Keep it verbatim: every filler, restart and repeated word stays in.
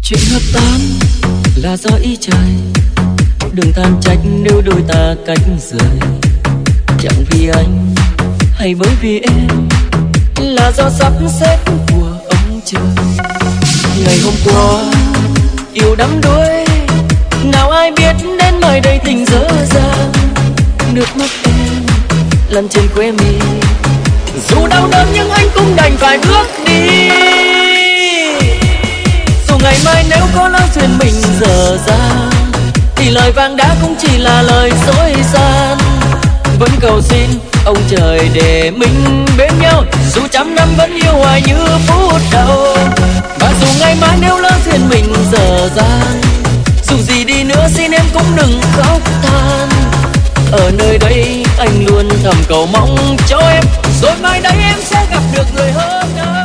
Chuyện hợp tan là do ý trời, đừng than trách nếu đôi ta cách rời. Chẳng vì anh hay bởi vì em, là do sắp xếp của ông trời. Ngày hôm qua yêu đắm đuối, nào ai biết đến mai đây tình dở dang. Nước mắt em lăn trên quê mi, dù đau đớn nhưng anh cũng đành phải bước đi. Dù ngày mai nếu có lỡ duyên mình dở dang, thì lời vàng đã cũng chỉ là lời dối gian. Vẫn cầu xin ông trời để mình bên nhau, dù trăm năm vẫn yêu hoài như phút đầu. Và dù ngày mai nếu lỡ duyên mình dở dang, dù gì đi nữa xin em cũng đừng khóc than. Ở nơi đây anh luôn thầm cầu mong cho em, rồi mai đây em sẽ gặp được người hơn anh.